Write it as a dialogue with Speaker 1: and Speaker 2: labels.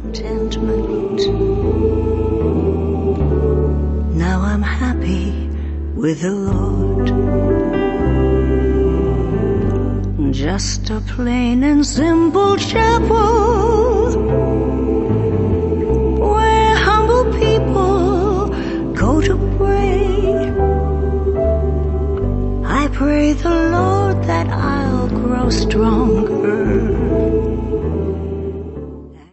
Speaker 1: contentment. Now I'm happy with the Lord. Just a plain and simple chapel where humble people go to pray. I pray the Lord that I'll grow stronger